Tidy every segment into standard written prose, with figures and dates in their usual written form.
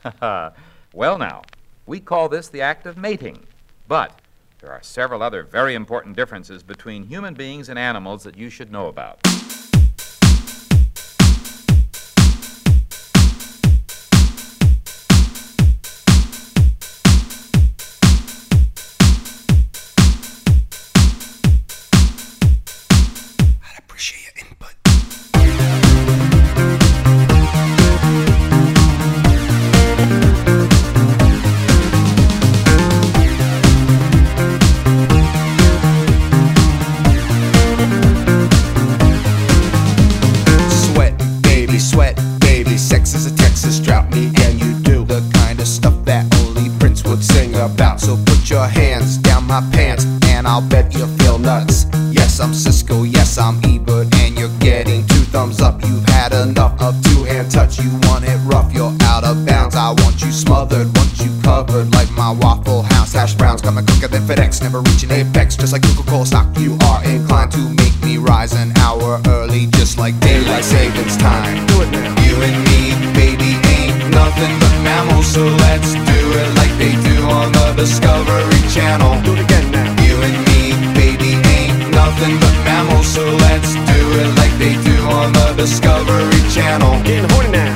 Well, now, we call this the act of mating, but there are several other very important differences between human beings and animals that you should know about. I'd appreciate your input. Sweat, baby, sex is a Texas drought. Me and you do the kind of stuff that only Prince would sing about. So put your hands down my pants and I'll bet you feel nuts. Yes, I'm Cisco, yes, I'm Ebert, and you're getting 2 thumbs up. You've had enough of 2-hand touch. You want it rough, you're out of bounds. I want you smothered, want you covered like my Waffle House hash browns. Coming quicker than FedEx, never reaching apex. Just like Coca-Cola stock, you are inclined to make me rise an hour early, just like daylight savings time. Do it now. You and me, baby, ain't nothing but mammals, so let's do it like they do on the Discovery Channel. Do it again now. You and me, baby, ain't nothing but mammals, so let's do it like they do on the Discovery Channel. Getting horny now.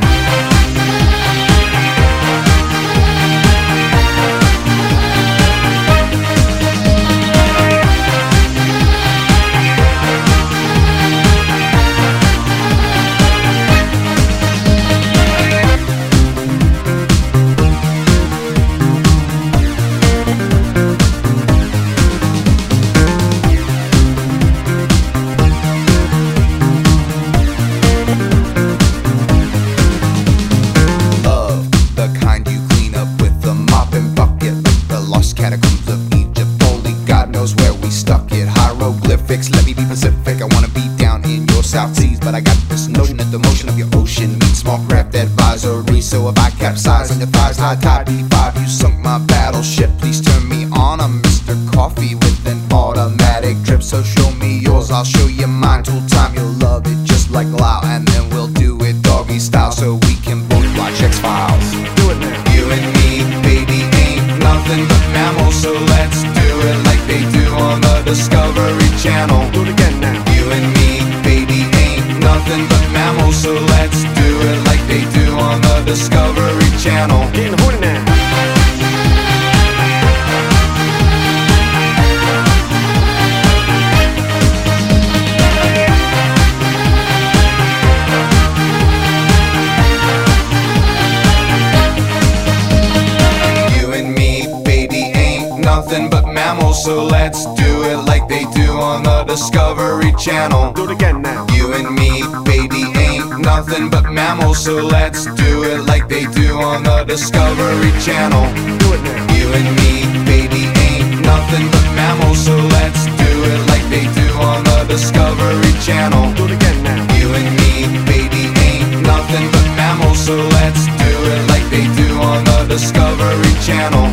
Catacombs of Egypt, only God knows where we stuck it. Hieroglyphics, let me be Pacific. I wanna be down in your South Seas, but I got this notion that the motion of your ocean meets small craft advisory. So if I capsize on your thighs, high tide B5, you sunk my battleship. Please turn me on, I'm Mr. Coffee with an automatic drip. So show me yours, I'll show you mine. Tool time, you'll love it just like Lau, and then we'll do it doggy style so we can both watch X-Files. Do it now. You and me, baby, ain't nothing but mammals, so let's do it like they do on the Discovery Channel. Do it again now. You and me, baby, ain't nothing but mammals, so let's do it like they do on the Discovery Channel. Getting horny now. Nothing but mammals, so let's do it like they do on the Discovery Channel. Do it again now. You and me, baby, ain't nothing but mammals, so let's do it like they do on the Discovery Channel. Do it now. You and me, baby, ain't nothing but mammals, so let's do it like they do on the Discovery Channel. Do it again now. You and me, baby, ain't nothing but mammals, so let's do it like they do on the Discovery Channel.